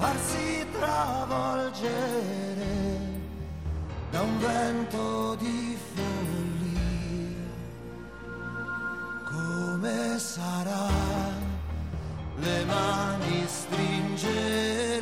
farsi travolgere da un vento di follia. Come sarà? Le mani stringe